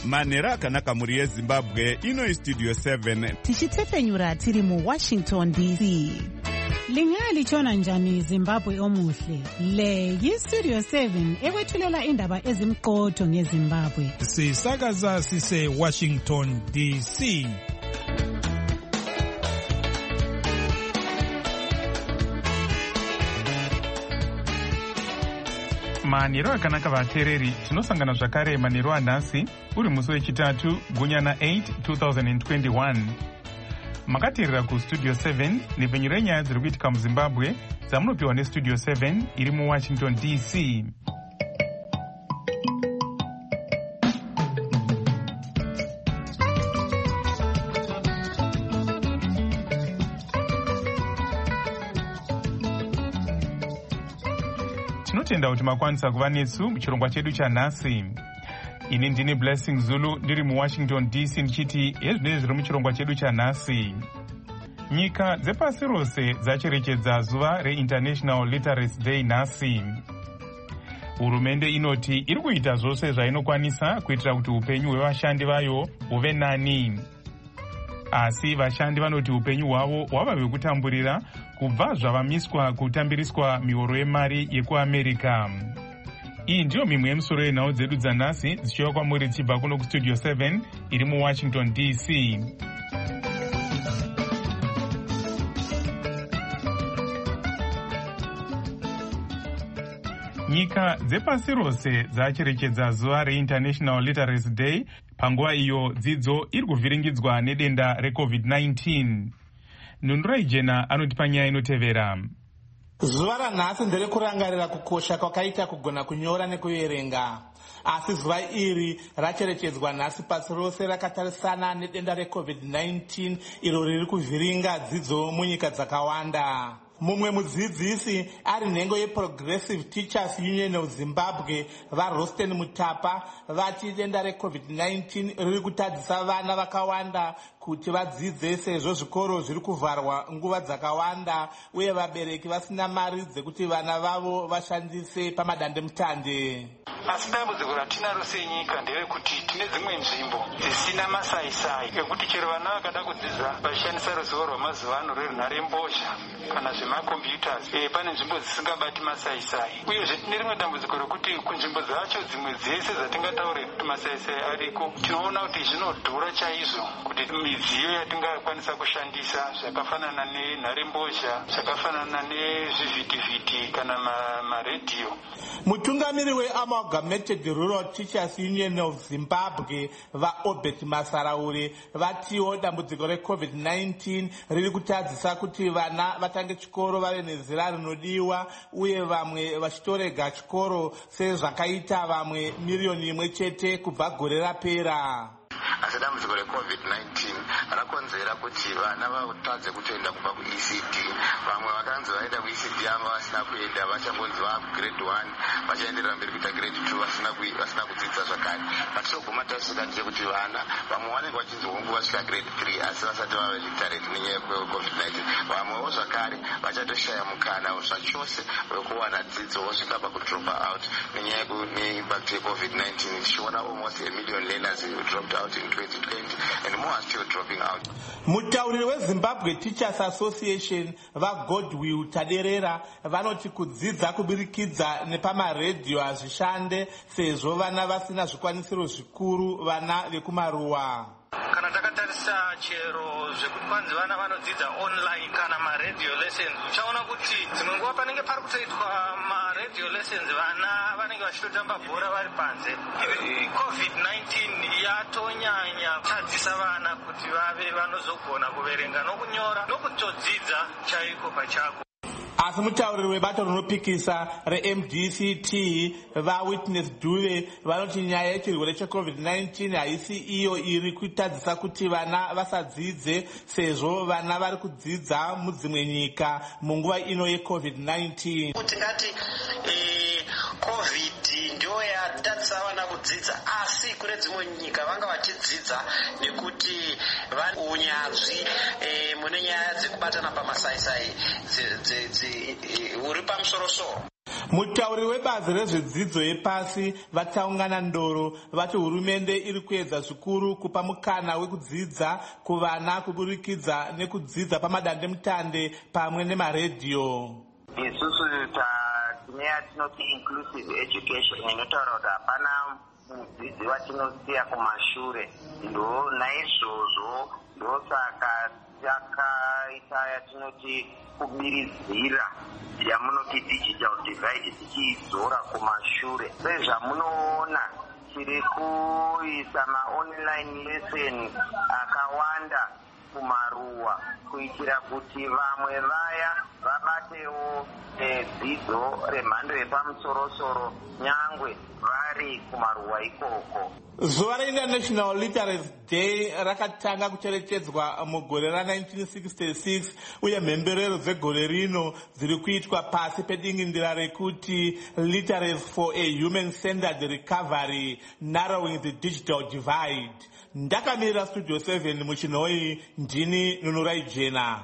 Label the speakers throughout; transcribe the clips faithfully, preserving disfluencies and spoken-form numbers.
Speaker 1: manhero akanaka mhuri yezimbabwe. Ino istudio seven
Speaker 2: tichitefenyura tiri muwashington D C.
Speaker 3: Lingalitshona njani Zimbabwe omuhle? Le yistudio seven ekwethulela indaba ezimqotho ngeZimbabwe.
Speaker 4: Sisakaza sise Washington D C.
Speaker 5: Manhero akanaka vateereri, tinosangana zvakare manhero anhasi uri musi wechitatu gunyana eight twenty twenty-one. Makateerera kustudio seven nepfenyuro renyaya dziri kuitika muZimbabwe dzamunopiwa nestudio seven iri muWashington D C. Tinotenda kuti makwanisa kuva nesu muchirongwa chedu chanhasi. Ini ndini Blessing Zulu ndiri muWashington D C ndichiti hezvinenge zviri muchirongwa chedu chanhasi. Nyika dzepasi rose dzacherechedza zuva reInternational Literacy Day nhasi. Hurumende inoti iri kuita zvose zvainokwanisa kuitira kuti upenyu hwevashandi vayo huve nani. Asi vashandi vanoti upenyu hwavo hwava hwekutamburira kubva zvavamiswa kutambiriswa mihoro yemari yekuAmerica. Iyi ndiyo mimwe yemusoro yenhau dzedu dzanhasi dzichiuya kwamuri dzichibva kuno kustudio seven iri muWashington D C. Nyika dzepasi rose dzacherechedza zuva reInternational Literacy Day panguva iyo dzidzo iri kuvhiringidzwa nedenda recovid nineteen. Nundurai Jena anotipa nyaya inotevera.
Speaker 6: Zuva ranhasi nderekurangarira kukosha kwakaita kugona kunyora nekuverenga. Asi zuva iri racherechedzwa nhasi pasi rose rakatarisana nedenda recovid nineteen iro riri kuvhiringa dzidzo munyika dzakawanda. Mumwe mudzidzisi ari nhengo yeProgressive Teachers Union of Zimbabwe vaRosten Mutapa vati denda recovid nineteen riri kutadzisa vana vakawanda kuti vadzidze sezvo zvikoro zviri kuvharwa nguva dzakawanda uye vabereki vasina mari dzekuti vana vavo vashandise pamadandemutande.
Speaker 7: Asi dambudziko ratinaro senyika nderekuti tine dzimwe nzvimbo dzisina masaisai ekuti chero vana vakada kudzidza vachishandisa ruzivo rwamazuva ano rwerunharembozha kana zvemakombiyutas, e, pane nzvimbo dzisingabati masaisai. Uyezve tine rimwe dambudziko rekuti kunzvimbo dzacho dzimwe dzese dzatingataure kuti masaisai ariko, tinoona kuti zvinodhura chaizvo kuti midziyo yatingakwanisa kushandisa zvakafanana nenharembozha, zvakafanana nezvivhitivhiti kana maredhiyo.
Speaker 6: Mutungamiri weAmalgamated Rural Teachers Union of Zimbabwe vaObert Masaraure vatiwo dambudziko recovid nineteen riri kutadzisa kuti vana vatange chikoro vave nezera rinodiwa uye vamwe vachitorega chikoro sezvakaita vamwe miriyoni imwe chete kubva gore rapera.
Speaker 8: Asi dambudziko recovid nineteen rakonzera kuti vana vatadze kutoenda kubva kuE C D. Vamwe vakanzi vaenda kuE C D ava vasina kuenda, vachangonzi vava kugrade one vachaenderera mberi kuita grade two vasina vasina kudzidza zvakare. Patinoguma tasvika ndechekuti vana vamwe vanenge vachinzi hongu vasvika grade three asi vasati vava literate nenyaya yecovid nineteen. Vamwewo zvakare vachatoshaya mukana zvachose wekuwana dzidzo vosvika pakudropa out nenyaya yeimpact yecovid nineteen. Tichiona almost a million learners who dropped out in twenty twenty and more are still dropping out.
Speaker 6: Mutauriri weZimbabwe Teachers Association vaGodwill Taderera vanoti kudzidza kubirikidza nepamaredhiyo hazvishande sezvo vana vasina zvikwanisiro zvikuru vana vekumaruwa.
Speaker 7: Kana takatarisa chero zvekuti kwanzi vana vanodzidza online kana maredhiyo lessons, uchaona kuti dzimwe nguva panenge pari kutoitwa maredhiyo lessons vana vanenge vachitotamba bhora vari panze. Covid nineteen yatonyanya kutadzisa vana kuti vave vanozogona kuverenga nokunyora nokutodzidza chaiko pachako.
Speaker 6: Asi mutauriri webato rinopikisa reM D C T vaWitness Duve vanoti nyaya yechirwere checovid nineteen haisi iyo iri kutadzisa kuti vana vasadzidze sezvo vana vari kudzidza mudzimwe nyika munguva ino yecovid nineteen.
Speaker 9: Kuti ngati covid ndio yatadzisa vana kudzidza, asi kune dzimwe nyika vanga vachidzidza nekuti vane unyanzvi mune nyaya dzekubatana pamasaisai uri pamusoro-soro.
Speaker 6: Mutauri webazi rezvedzidzo yepasi vatsaungana Ndoro vati hurumende iri kuedza zvikuru kupa mukana wekudzidza kuvana kuburikidza nekudzidza pamadandemutande pamwe nemaredhiyo.
Speaker 8: Isusu tine yatinoti inclusive education inotaura kuti hapana mudzidzi watinosiya kumashure. Ndo naizvozvo ndosaka takaita yatinoti kubiridzira yamunoti digital divide tichiidzora kumashure. Sezvamunoona tiri kuisa maonline lesson akawanda kumaruwa kuitira kuti vamwe vaya vabatewo dzidzo remhando yepamusoro-soro nyangwe vari kumaruwa ikoko.
Speaker 6: Zuva reInternational Literacy Day rakatanga kucherechedzwa mugore ra-nineteen sixty-six uye mhemberero dzegore rino dziri kuitwa pasi pedingindira rekuti Literacy for a Human-Centered Recovery, Narrowing the Digital Divide. Ndakamirira Studio seven muchinoi, ndini Nunurai Jena.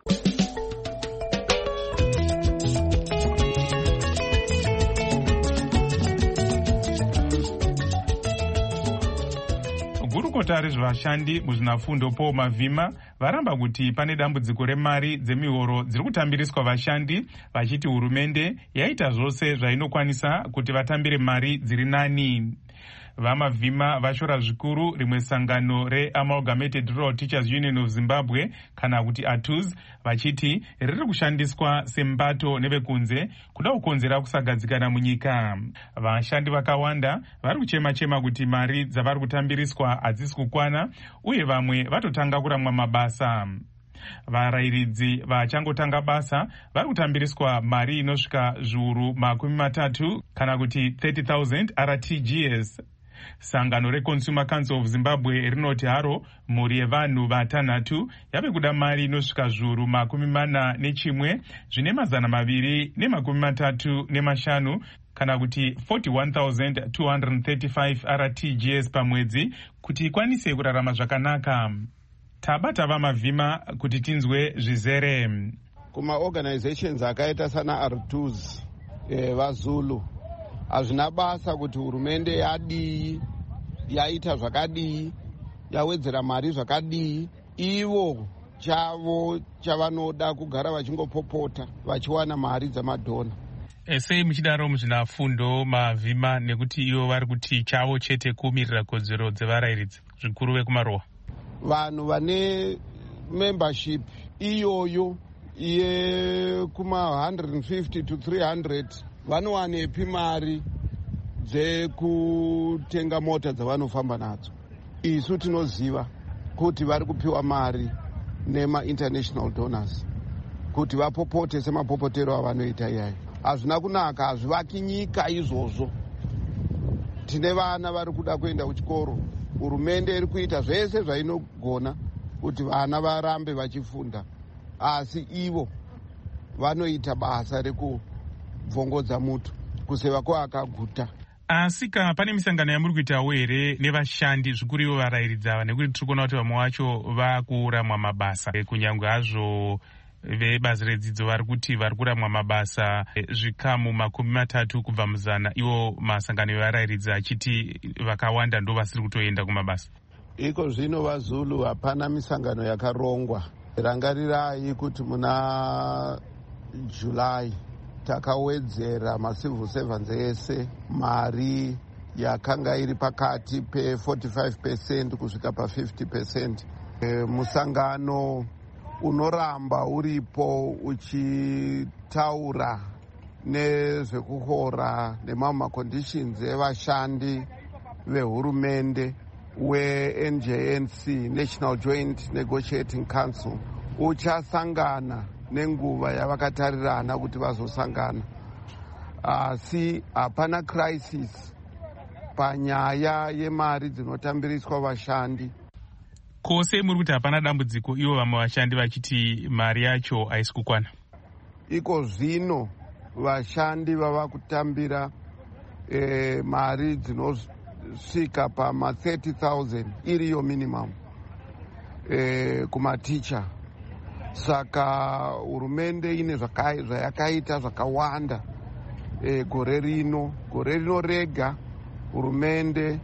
Speaker 5: Gurukota rezvashandi muzvinafundo Paul Mavhima varamba kuti pane dambudziko remari dzemihoro dziri kutambiriswa vashandi, vachiti hurumende yaita zvose zvainokwanisa kuti vatambire mari dziri nani. VaMavhima vashora zvikuru rimwe sangano reAmalgamated Rural Teachers Union of Zimbabwe kana kuti A T U Z vachiti riri kushandiswa sembato nevekunze kuda kukonzera kusagadzikana munyika. Vashandi vakawanda vari kuchema-chema kuti mari dzavari kutambiriswa hadzisi kukwana uye vamwe vatotanga kuramwa mabasa. Varayiridzi vachangotanga basa vari kutambiriswa mari inosvika zviuru makumi matatu kana kuti thirty thousand R T G S. Sangano reConsumer Council of Zimbabwe rinoti haro mhuri yevanhu vatanhatu yave kuda mari inosvika zviuru makumi mana nechimwe zvine mazana maviri nemakumi matatu nemashanu kana kuti forty-one thousand two hundred thirty-five R T G S pamwedzi kuti ikwanise kurarama zvakanaka. Tabata VaMavhima kuti tinzwe zvizere.
Speaker 10: Kuma organizations akaita sana R T U Z eh, vaZulu hazvina basa kuti hurumende yadii, yaita zvakadii, yawedzera mari zvakadii. Ivo chavo chavanoda kugara vachingopopota vachiwana mari dzamadhona.
Speaker 5: Sei muchidaro muzvinafundo Mavhima nekuti ivo vari kuti chavo chete kumirira kodzero dzevarayiridzi zvikuru vekumaruwa?
Speaker 10: Vanhu vane membership iyoyo ye kuma one hundred fifty to three hundred vanowanepi mari dzekutenga mota dzavanofamba nadzo. Isu tinoziva kuti vari kupiwa mari nema-international donors kuti vapopote semapopotero avanoita iyayo. Hazvina kunaka, hazvivaki nyika izvozvo. Tine vana vari kuda kuenda kuchikoro. Hurumende iri kuita zvese zvainogona kuti vana varambe vachifunda, asi ivo vanoita basa rekubvongodza mutu kuseva kwavakaguta.
Speaker 5: Asi ka pane misangano yamuri kuitawo here nevashandi zvikuru ivo varayiridzi ava, nekuti tiri kuona kuti vamwe vacho vakuramwa mabasa kunyangwe hazvo vebazi redzidzo vari kuti vari kuramwa mabasa zvikamu makumi matatu kubva muzana, ivo masangano evarayiridzi achiti vakawanda ndo vasiri kutoenda kumabasa.
Speaker 10: Iko zvino vaZulu hapana misangano yakarongwa. Rangarirai kuti muna July takawedzera macivil servants ese mari yakanga iri pakati pe forty-five percent kusvika pa fifty percent. E, musangano unoramba uripo uchitaura nezvekuhora nemamwe maconditions evashandi vehurumende we-N J N C, National Joint Negotiating Council, uchasangana nenguva yavakatarirana kuti vazosangana. Asi hapana crisis panyaya yemari dzinotambiriswa vashandi.
Speaker 5: Kose muri kuti hapana dambudziko ivo vamwe vashandi vachiti mari yacho haisi kukwana?
Speaker 10: Iko zvino vashandi vava kutambira eh, mari dzinosvika pama thirty thousand iriyo minimum eh, kumaticha. Saka hurumende ine zvayakaita zvakawanda e, gore rino gore rino rega hurumende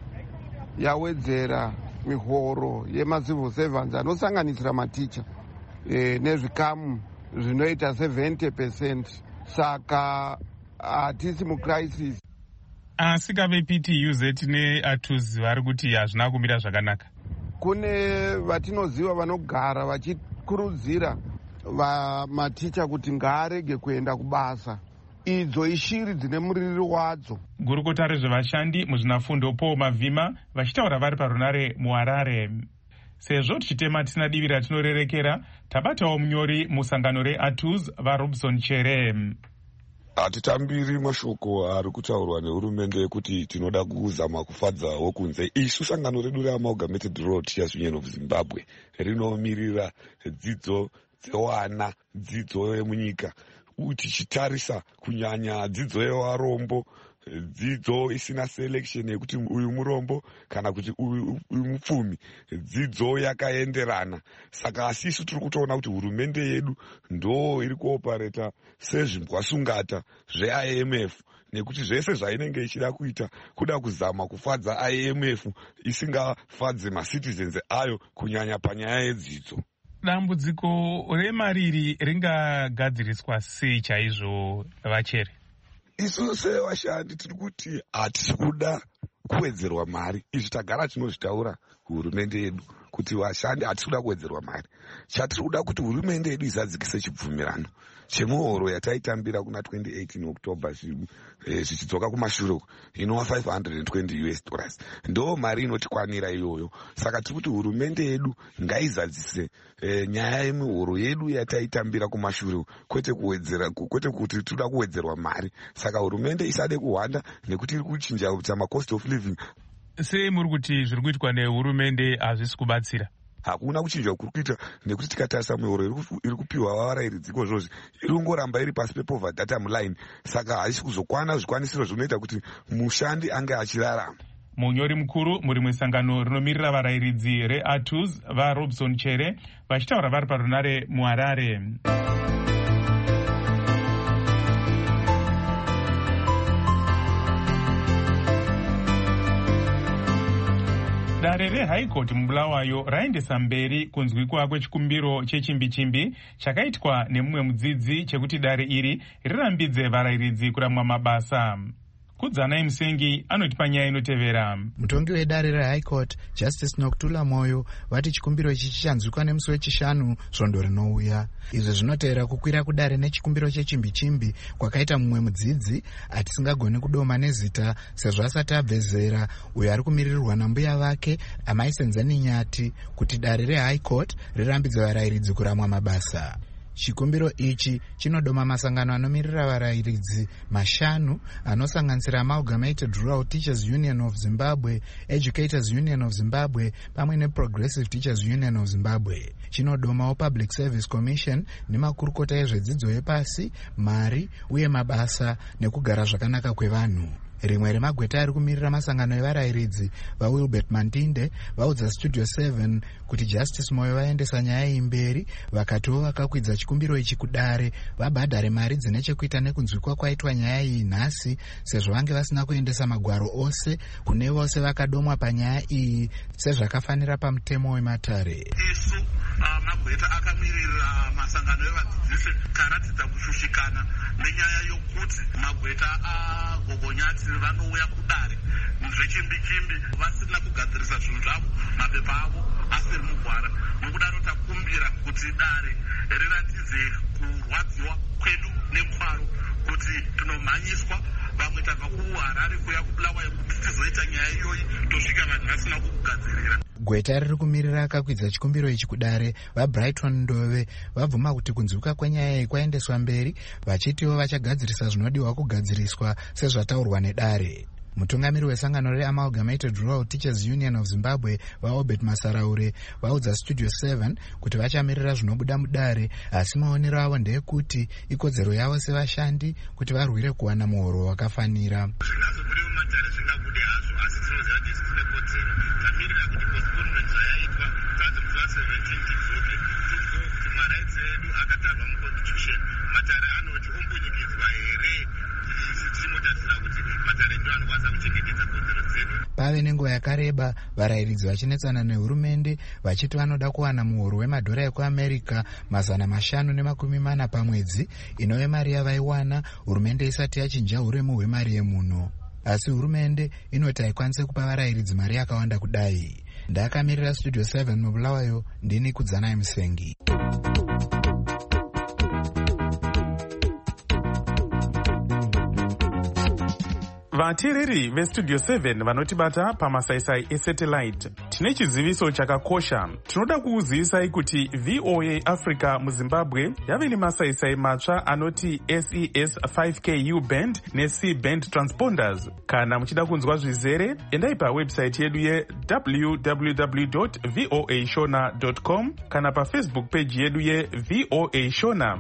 Speaker 10: yawedzera mihoro yemacivil servants anosanganisira maticha e, nezvikamu zvinoita seventy percent. Saka hatisi mucrisis.
Speaker 5: Asi kave P T U Z neATUZ vari kuti hazvina kumira zvakanaka.
Speaker 10: Kune vatinoziva vanogara vachikurudzira maticha kuti ngaarege kuenda kubasa. Idzo ishiri dzine muririro wadzo.
Speaker 5: Gurukota rezvevashandi muzvinafundo Paul Mavhima vachitaura vari parunare muHarare. Sezvo tichitema tisina divi ratinorerekera, tabatawo munyori musangano reATUZ vaRobson Chere.
Speaker 11: Hatitambiri mashoko ari kutaurwa nehurumende kuti tinoda kuzama kufadzawo kunze. Isu sangano redu reAmalgamated Rural Teachers Union of Zimbabwe rinomirira dzidzo dzevana, dzidzo yemunyika, tichitarisa kunyanya dzidzo yevarombo, dzidzo isina selection yekuti uyu murombo kana kuti uyu mupfumi, dzidzo yakaenderana. Saka asisu tiri kutoona kuti hurumende yedu ndo iri kuopareta sezvimbwasungata zve-I M F, nekuti zvese zvainenge ichida kuita kuda kuzama kufadza I M F isingafadze macitizens ayo kunyanya panyaya yedzidzo.
Speaker 5: Dambudziko remariri ringagadziriswa sei chaizvo Vachere?
Speaker 11: Isu sevashandi tiri kuti hatisi kuda kuwedzerwa mari. Izvi tagara tinozvitaura hurumende yedu kuti vashandi hatisi kuda kuwedzerwa mari. Chatiri kuda kuti hurumende yedu izadzikise chibvumirano chemuhoro yataitambira kuna twenty eighteen October zvichidzoka eh, kumashure inova five hundred twenty U S dollars. Ndo mari inotikwanira iyoyo. Saka tiri kuti hurumende yedu ngaizadzise eh, nyaya yemihoro yedu yataitambira kumashure, kwete kuwedzera, kwete kuti tinoda kuwedzerwa mari. Saka hurumende isade kuhwanda nekuti iri kuchinja kuti ma cost of living.
Speaker 5: Sei muri kuti zviri kuitwa nehurumende hazvisi kubatsira?
Speaker 11: Hakuna kuchinja kuri kuita, nekuti tikatarisa mihoro iri kupiwa varairidzi izvozvi iri kungoramba iri pasi pepoverty datum line. Saka haisi kuzokwana zvikwanisiro zvinoita kuti mushandi ange achirarama.
Speaker 5: Munyori mukuru muri musangano rinomirira varairidzi reATUZ vaRobson Chere vachitaura vari parunare muHarare. Dare reHigh Court muBulawayo raendesa mberi kunzwikwa kwechikumbiro chechimbi-chimbi chakaitwa nemumwe mudzidzi chekuti dare iri rirambidze varairidzi kuramwa mabasa. Kudzana Musengi anotipa nyaya inotevera.
Speaker 12: Mutongi wedare reHigh Court Justice Nokutula Moyo vati chikumbiro ichi chichanzwikwa nemusi wechishanu svondo rinouya. Izvo zvinotevera kukwira kudare nechikumbiro chechimbi-chimbi kwakaita mumwe mudzidzi atisingagoni kudoma nezita sezvo asati abve zera, uyo ari kumiririrwa nambuya vake Amai Senzani Nyati kuti dare reHigh Court rirambidze varairidzi kuramwa mabasa. Chikumbiro ichi chinodoma masangano anomirira varairidzi mashanu anosanganisira Amalgamated Rural Teachers Union of Zimbabwe, Educators Union of Zimbabwe pamwe neProgressive Teachers Union of Zimbabwe. Chinodomawo Public Service Commission nemakurukota ezvedzidzo yepasi, mari uye mabasa nekugara zvakanaka kwevanhu. Rimwe remagweta ari kumirira masangano evarairidzi vaWilbert Mantinde vaudza Studio seven kuti Justice Moyo vaendesa nyaya iyi mberi, vakatiwo vakakwidza chikumbiro ichi kudare vabhadhare mari dzine chekuita nekunzwikwa kwaitwa nyaya iyi nhasi, sezvo vange vasina kuendesa magwaro ose kune vose vakadomwa panyaya iyi sezvakafanira pamutemo wematare.
Speaker 13: Isu uh, magweta akamirira masangano evadzidzisi karatidza kushushikana nenyaya yokuti magweta agogonyati vanouya kudare zvechimbi-chimbi vasina kugadzirisa zvinhu zvavo, mapepa avo asiri mugwara. Nokudaro takumbira kuti dare riratidze kurwadziwa kwedu nekwaro kuti tinomhanyiswa. Vamwe tabva kuHarare kuya kuBulawayo kuti tizoita nyaya iyoyi tosvika vanhu vasina kugadzirira.
Speaker 12: Gweta riri kumirira akakwidza chikumbiro ichi kudare vaBrighton Ndove vabvuma kuti kunzwika kwenyaya iyi kwaendeswa mberi, vachitiwo vachagadzirisa zvinodiwa kugadziriswa sezvataurwa nedare. Mutungamiri wesangano reAmalgamated Rural Teachers Union of Zimbabwe vaObert Masaraure vaudza Studio seven kuti vachamirira zvinobuda mudare, asi maonero avo ndeyekuti ikodzero yavo sevashandi kuti varwire kuwana muhoro wakafanira.
Speaker 13: Matare anoti ombunyikidzwa here chimo
Speaker 12: pave nenguva yakareba varayiridzi vachinetsana nehurumende vachiti vanoda kuwana muhoro wemadhora ekuamerica mazana mashanu nemakumi mana pamwedzi inove mari yavaiwana hurumende isati yachinja uremu hwemari yemuno. Asi hurumende inoti haikwanise kupa varayiridzi mari yakawanda kudai. Ndakamirira Studio seven mubulawayo, ndini Kudzanai Musengi.
Speaker 5: vateereri vestudio seven vanotibata pamasaisai esatellite, tine chiziviso chakakosha. Tinoda kukuzivisai kuti V O A Africa muZimbabwe yave nemasaisai matsva anoti S E S five K U band ne-C band transponders. Kana muchida kunzwa zvizere, endai pawebsite yedu ye w w w dot v o a shona dot com kana pafacebook page yedu ye V O A Shona.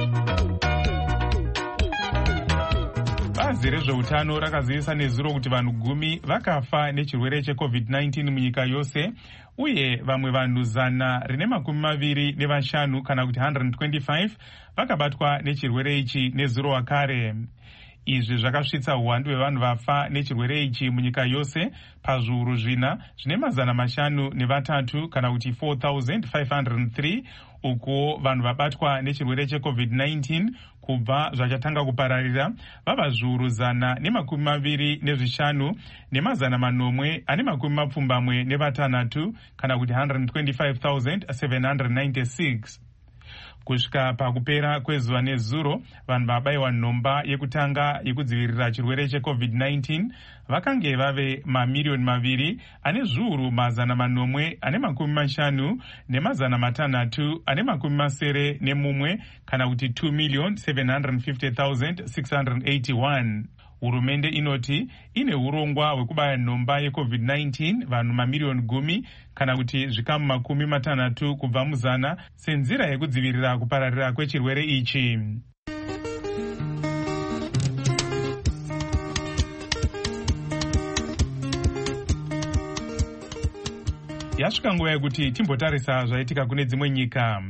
Speaker 5: Bazi rezveutano rakazivisa nezuro kuti vanhu gumi vakafa nechirwere checovid nineteen munyika yose, uye vamwe vanhu zana rine makumi maviri nevashanu kana kuti one hundred twenty-five vakabatwa nechirwere ichi nezuro wakare. Izvi zvakasvitsa uwandu hwevanhu vafa nechirwere ichi munyika yose pazviuru zvina zvine mazana mashanu nevatatu kana kuti four thousand five hundred three, uko vanhu vabatwa nechirwere checovid nineteen kubva zvachatanga kupararira vava zviuru zana nemakumi maviri nezvishanu nemazana manomwe ane makumi mapfumbamwe nevatanhatu kana kuti one hundred twenty-five thousand seven hundred ninety-six. Kusvika pakupera kwezuva nezuro, vanhu vabayiwa nhomba yekutanga yekudzivirira chirwere checovid nineteen vakange vave mamiliyoni maviri ane zviuru mazana manomwe ane makumi mashanu nemazana matanhatu ane makumi masere nemumwe kana kuti two million seven hundred fifty thousand six hundred eighty-one. Hurumende inoti ine urongwa hwekubaya nhomba yecovid nineteen vanhu mamiliyoni gumi kana kuti zvikamu makumi matanhatu kubva muzana senzira yekudzivirira kupararira kwechirwere ichi. Yasvika nguva yekuti timbotarisa zvaitika kune dzimwe nyika.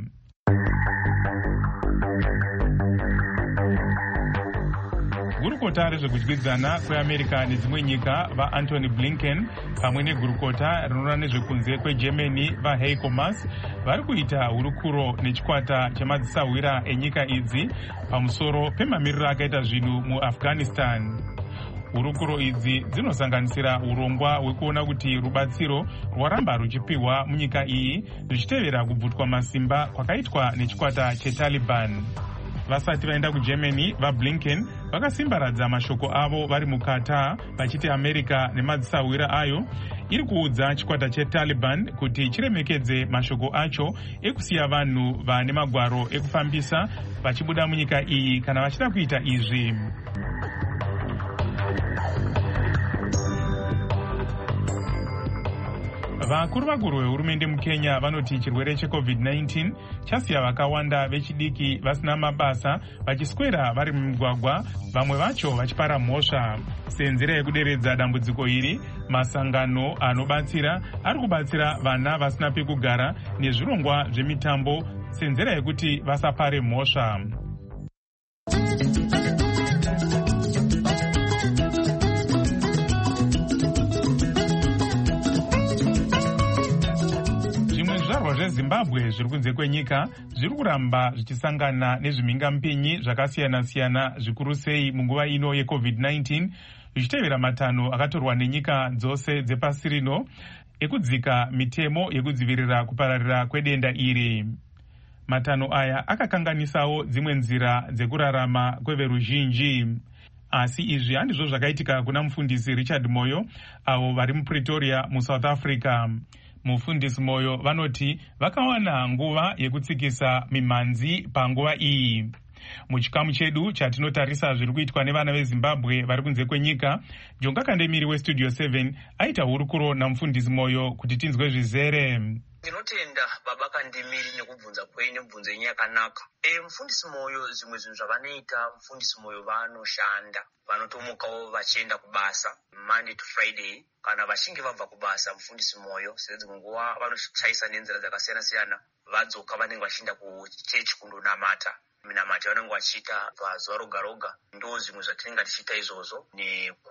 Speaker 5: Gurukota rezvekudyidzana kweAmerica nedzimwe nyika vaAntony Blinken pamwe negurukota rinoona nezvekunze kweGermany vaHeiko Maas vari kuita hurukuro nechikwata chemadzisawira enyika idzi pamusoro pemamiriro akaita zvinhu muAfghanistan. Hurukuro idzi dzinosanganisira urongwa hwekuona kuti rubatsiro rwaramba ruchipiwa munyika iyi zvichitevera kubvutwa masimba kwakaitwa nechikwata cheTaliban. Vasati vaenda kuGermany, vaBlinken vakasimbaradza mashoko avo vari mukata vachiti America nemadzisawira ayo iri kuudza chikwata cheTaliban kuti chiremekedze mashoko acho ekusiya vanhu vane magwaro ekufambisa vachibuda munyika iyi kana vachida kuita izvi. Vakuru vakuru vehurumende muKenya vanoti chirwere checovid nineteen chasiya vakawanda vechidiki vasina mabasa vachiswera vari mumugwagwa, vamwe vacho vachipara mhosva. Senzira yekuderedza dambudziko iri, masangano anobatsira ari kubatsira vana vasina pekugara nezvirongwa zvemitambo senzira yekuti vasapare mhosva. Zvizvarwa zveZimbabwe zviri kunze kwenyika zviri kuramba zvichisangana nezvimhingamupinyi zvakasiyana-siyana zvikuru sei munguva ino yecovid nineteen, zvichitevera matanho akatorwa nenyika dzose dzepasi rino ekudzika mitemo yekudzivirira kupararira kwedenda iri. Matanho aya akakanganisawo dzimwe nzira dzekurarama kweveruzhinji. Asi izvi handizvo zvakaitika kuna mufundisi Richard Moyo avo vari muPretoria muSouth Africa. Mufundisi Moyo vanoti vakawana nguva yekutsikisa mimhanzi panguva iyi. Muchikamu chedu chatinotarisa zviri kuitwa nevana veZimbabwe vari kunze kwenyika, Jonga Kandemiri weStudio seven aita hurukuro namufundisi Moyo kuti tinzwe zvizere.
Speaker 14: Ndinotenda baba Kandemiri nekubvunza kwenyu mubvunzo yenyu yakanaka. E, mufundisi Moyo zvimwe zvinhu zvavanoita, mufundisi Moyo vanoshanda, vanotomukawo vachienda kubasa Monday to Friday. Kana vachinge vabva kubasa mufundisi Moyo sedzimwe nguva vanoshaisa nenzira dzakasiyana siyana, vadzoka vanenge vachienda kuchechi kundonamata. Minamata vanenge vachiita pazuva roga roga. Ndo zvimwe zvatinenge tichiita izvozvo, neku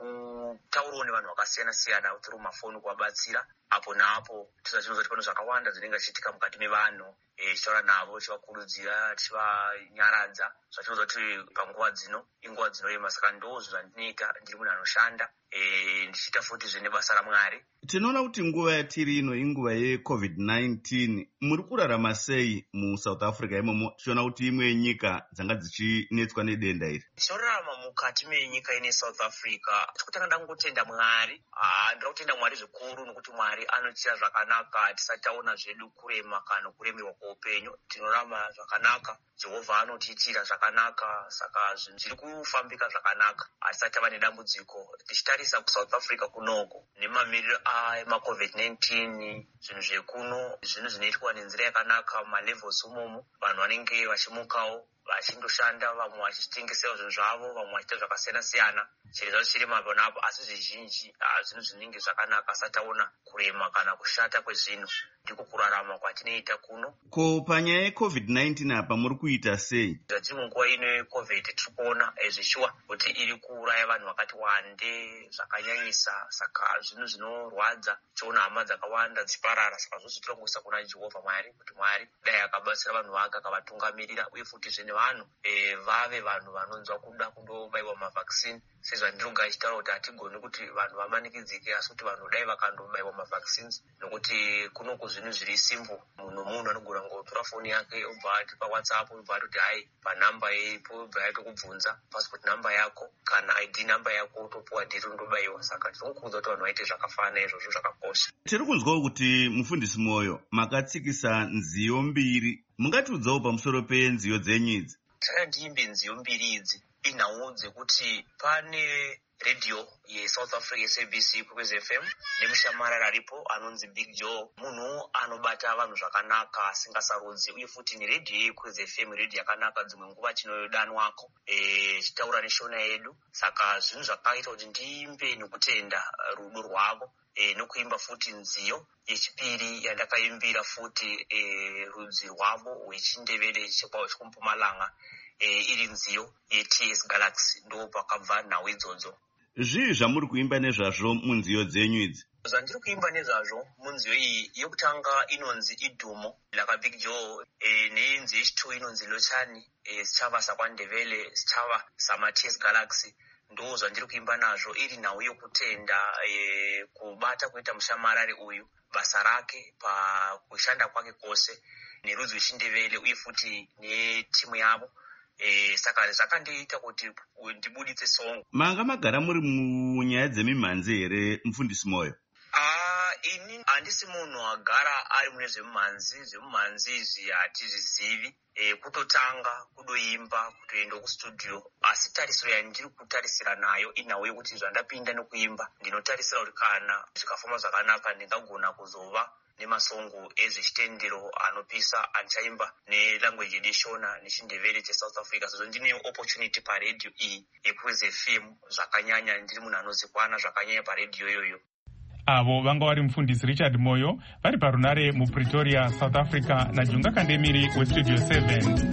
Speaker 14: kutaurawo nevanhu vakasiyana siyana through mafoni kuvabatsira apo naapo tisachiona kuti pane zvakawanda zvinenge zvichiitika mukati mevanhu tichitaura navo tichivakurudzira tichivanyaradza zvachinoza kuti panguva dzino inguva dzinorema. Saka ndo zvandinoita ndiri munhu anoshanda ndichiita futi zvine basa raMwari.
Speaker 15: Tinoona kuti nguva yatiri ino inguva yecovid nineteen. Muri kurarama sei muSouth Africa imomo tichiona kuti imwe nyika dzanga dzichinetswa nedenda iri?
Speaker 14: Tinorarama mukati menyika ine South Africa. Tikutanga ndangotenda Mwari. Ndira kutenda Mwari zvikuru nokuti Mwari anotiita zvakanaka. Tisati taona zvedu kurema kana kuremerwa kweupenyu. Tinorarama zvakanaka. Jehovha anotiitira zvakanaka. Saka zvinhu zviri kufambika zvakanaka. Hatisati tava nedambudziko. Tichitarisa kuSouth Africa kunoko nemamiriro amacovid nineteen, zvinhu zvekuno zvinhu zvinoitwa nenzira yakanaka malevels umomo. Vanhu vanenge vachimukawo vachindoshanda, vamwe vachitengesawo zvinhu zvavo, vamwe vachiita zvakasiyana siyana. Chiri zvacho chiri mapo napo, asi zvizhinji zvinhu zvinenge zvakanaka. Asati taona kurema kana kushata kwezvinhu. Ndiko kurarama kwatinoita kuno.
Speaker 15: Ko panyaya yecovid nineteen apa muri kuita sei?
Speaker 14: Zvatiri munguva ino yecovid tiri kuona zvishuwa kuti iri kuuraya vanhu vakati wande zvakanyanyisa. Saka zvinhu zvinorwadza tichiona hama dzakawanda dzichiparara. Saka zvose tiri kungoisa kuna Jehovha Mwari kuti Mwari dai akabatsira vanhu vake akavatungamirira, uye futi zvine vanhu vave vanhu vanonzwa kuda kundobayiwa mavhakisini. Sezvandironga ichitaura kuti hatigoni kuti vanhu vamanikidzike, asi kuti vanhu dai vakandobayiwa mavhakisini, nokuti kunoko zvinhu zviri simple. Munhu munhu anogona ngotora foni yake obva ati paWhatsApp obva ati kuti hai panhamba ipo obva atokubvunza passport number yako kana I D number yako utopuwa dhiri undobayiwa. Saka tinokuudza kuti vanhu vaite zvakafanana izvozvo zvakakosha.
Speaker 15: Tiri kunzwawo kuti mufundisi Moyo makatsikisa nziyo mbiri. Mungatiudzawo pamusoro penziyo dzenyu idzi?
Speaker 14: Taka ndiimbe nziyo mbiri idzi inhau dzekuti pane radio yeSouth Africa S A B C Kwezi F M nemushamarara aripo anonzi Big Joe, munhu anobata vanhu zvakanaka asingasarudzi, uye futi neredio yeKwezi F M redio yakanaka. Dzimwe nguva chinodanwako eh chitaura neshona yedu. Saka zvinhu zvakaita kuti ndiimbe nekutenda rudo rwavo e, nokuimba futi nziyo yechipiri yandakaimbira futi e, rudzi rwavo rwechindevere chekwawo chekumpumalanga e, iri nziyo yeT S Galaxy. Ndo pakabva nhau idzodzo.
Speaker 15: Zvii zvamuri kuimba nezvazvo munziyo dzenyu idzi?
Speaker 14: Zvandiri kuimba nezvazvo munziyo iyi yekutanga inonzi Idumo laka Big Joe, e, nenziyo yechitatu inonzi Lochani, e, sichava sakwandevele, sichava samaT S Galaxy. Ndo zvandiri kuimba nazvo, iri nhau yokutenda e, kubata kuita mushamarari uyu basa rake pakushanda kwake kwose nerudzi rwechindevele uye futi netimu yavo. Eh, saka zvakandiita kuti ndibuditse songo.
Speaker 15: Manga magara muri munyaya dzemimhanzi here mufundisi Moyo?
Speaker 14: Ah, ini handisi munhu agara ari mune zvemimhanzi. Zvemimhanzi izvi hatizvizivi. E, kutotanga kudoimba kutoenda kustudio, asi tarisiro yandiri kutarisira nayo inhau yekuti zvandapinda nekuimba ndinotarisira kuti kana zvikafamba zvakanaka ndingagona kuzova nemasongo ezvechitendero anopisa andichaimba nelanguage edishona nechindevere cheSouth Africa. Sezvo ndine opportunity paredio iyi yeKwezi F M zvakanyanya, ndiri munhu anozikwana zvakanyanya paredio iyoyo.
Speaker 5: Avo vanga vari mufundisi Richard Moyo vari parunare muPretoria, South Africa, naJunga Kandemiri weStudio seven.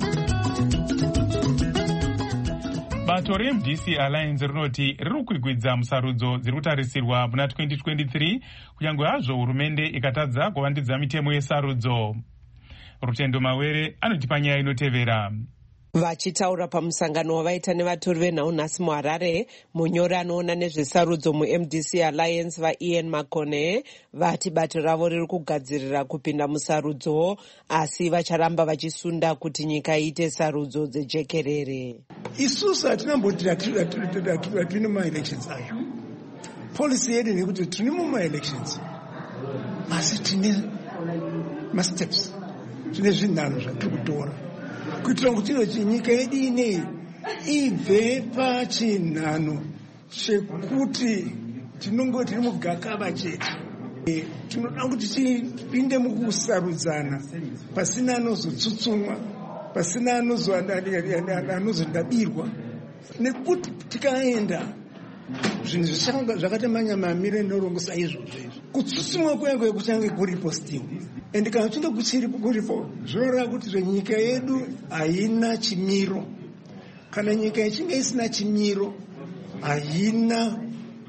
Speaker 5: Bato reM D C Alliance rinoti riri kukwidza musarudzo dziri kutarisirwa muna twenty twenty-three kunyangwe hazvo hurumende ikatadza kuvandudza mitemo yesarudzo. Rutendo Mawere anotipa nyaya inotevera.
Speaker 16: Vachitaura pamusangano wavaita nevatori venhau nhasi muHarare, munyori anoona nezvesarudzo muM D C Alliance vaIan Makone vati bato ravo riri kugadzirira kupinda musarudzo, asi vacharamba vachisunda kuti nyika iite sarudzo dzejekerere.
Speaker 17: Isusu hatinamboti hatine maelections ayo. Policy yedu ndeyekuti tine mumaelections, asi tine masteps, tine zvinhanho zvatiri kutora kuitira kuti nyika yedu ineyi ibve pachinhano chekuti tinongoti tiri mugakava chete. Tinoda kuti tipinde mukusarudzana pasina anozotsutsumwa, pasina anozondabirwa, nekuti tikaenda zvinhu zvakati manya mamire norongosa izvozvo izvo kutsutsumwa kwengu kuchange kuripo still. And kana tunda kuchiripo kuripo zvorora kuti nyika yedu haina chimiro. Kana nyika ichinge isina chimiro haina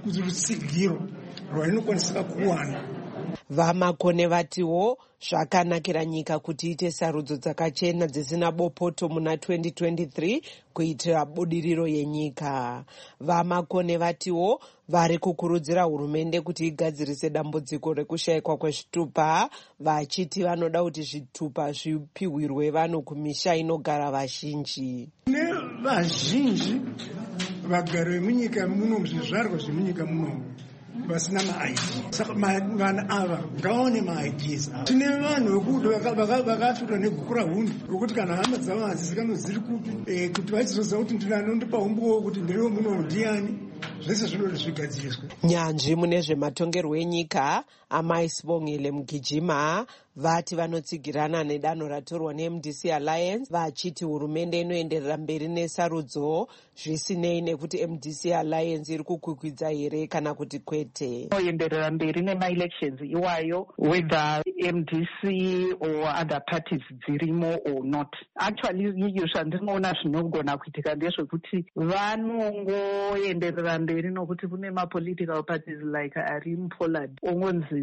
Speaker 17: kuti rutsigiro rwainokwanisa kuwana.
Speaker 16: Vamakone vatiwo zvakanakira nyika kuti ite sarudzo dzakachena dzisina bopoto muna twenty twenty-three kuitira budiriro yenyika. Vamakone vatiwo vari kukurudzira hurumende kuti igadzirise dambudziko rekushayikwa kwezvitupa, vachiti vanoda kuti zvitupa zvipihwirwe vanhu kumisha inogara vazhinji.
Speaker 17: Ne vazhinji vagari vemunyika muno, zvizvarwa zvemunyika muno vasina ma-I D. Saka vanhu ava ngaone ma-I Ds. Tine vanhu vakafirwa negukura hundi rokuti kana hama dzavo hadzizikanwa dziri kupi kuti vachizoziva kuti ndinanondipa umbowo kuti ndiriwo muno ndiani. Zvese zvinoti zvigadziriswe.
Speaker 16: Nyanzvi mune zvematongerwo enyika Amai Sibongile Mugijima vati vanotsigirana nedanho ratorwa neM D C Alliance, vachiti hurumende inoenderera mberi nesarudzo zvisinei nekuti M D C Alliance iri kukwikwidza here kana kuti kwete.
Speaker 18: Inoenderera mberi nema-elections iwayo, whether M D C or other parties dzirimo or not. Actually iyo zvandinoona zvinogona kuitika ndezvekuti vanongoenderera mberi nokuti kune ma-political parties like ari muPoland ongonzi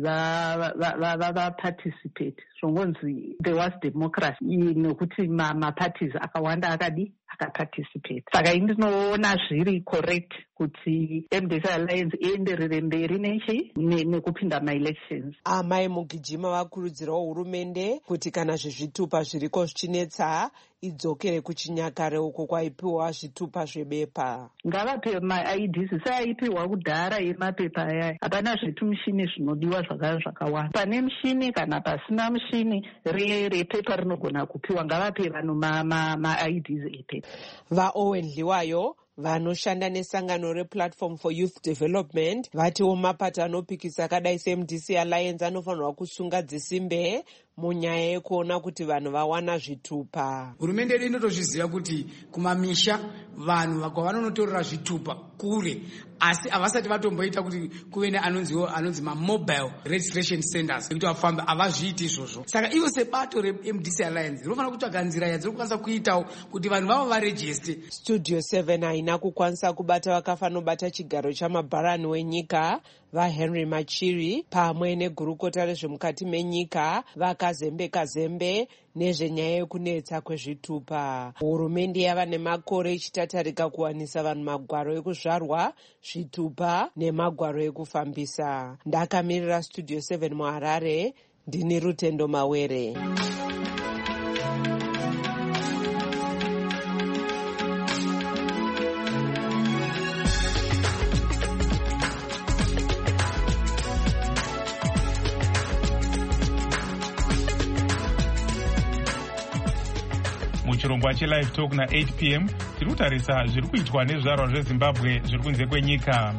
Speaker 18: va-participate. Zvongonzi there was democracy nokuti ma-parties akawanda akadi akaparticipate. Saka indinoona zviri correct kuti M D C Alliance ienderere mberi nechi nekupinda ma-elections.
Speaker 16: Amai Mugijima vakurudzirawo hurumende kuti kana zvezvitupa zviriko zvichinetsa idzokere kuchinyakare uko kwaipiwa zvitupa zvebepa.
Speaker 18: Ngavape ma-I Ds seaipiwa kudhara yemapepa aya. Hapana zvitumichini zvinodiwa zvakawanda. Pane muchini kana pasina muchini repepa rinogona kupiwa. Ngavape vanhu ma-I Ds epepa.
Speaker 16: VaOwen Liwayo vanoshanda nesangano rePlatform for Youth Development vatiwo mapato anopikisa akadai seM D C Alliance anofanirwa kusunga dzisimbe munyaya yekuona kuti vanhu vawana zvitupa.
Speaker 19: Hurumende yedu inotozviziva kuti kumamisha vanhu kwavanonotorera zvitupa kure, asi havasati vatomboita kuti kuve neanonziwo anonzi ma-mobile registration centers ekuti vafambe, havazviiti izvozvo. Saka ivo sebato reM D C Alliance rinofanira kutsvaga nzira yadzirikukwanisa kuitawo kuti vanhu vavo varejiste.
Speaker 16: Studio seven haina kukwanisa kubata vakafanobata chigaro chamabharani wenyika vaHenry Machiri pamwe negurukota rezvemukati menyika vakazembe zembe nezvenyaya yekunetsa kwezvitupa. Hurumende yava nemakore ichitatarika kuwanisa vanhu magwaro ekuzvarwa, zvitupa nemagwaro ekufambisa. Ndakamirira Studio seven muHarare, ndini Rutendo Mawere.
Speaker 5: Muchirongwa cheLive Talk na eight p m tiri kutarisa zviri kuitwa nezvizvarwa zveZimbabwe zviri kunze kwenyika.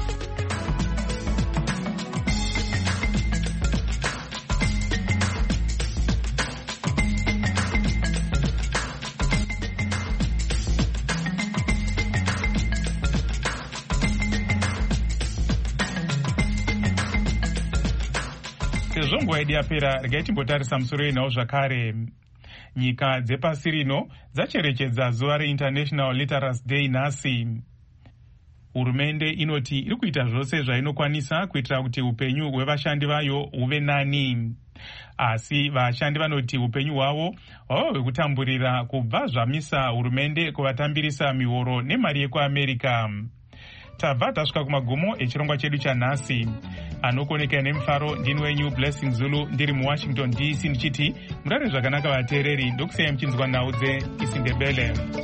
Speaker 5: Sezvo nguva yedu yapera, regai timbotarisa musoro yenhau zvakare. Nyika dzepasi rino dzacherechedza zuva reInternational Literacy Day nhasi. Hurumende inoti iri kuita zvose zvainokwanisa kuitira kuti upenyu hwevashandi vayo huve nani. Asi vashandi vanoti upenyu hwavo hwava hwekutamburira kubva zvamisa hurumende kuvatambirisa mihoro nemari yekuAmerica. Tabva tasvika kumagumo echirongwa chedu chanhasi. Anokoneka nemufaro ndini wenyu Blessing Zulu ndiri muWashington D C ndichiti murare zvakanaka vateereri, ndokusiyai muchinzwa nhau dzeIsindebele.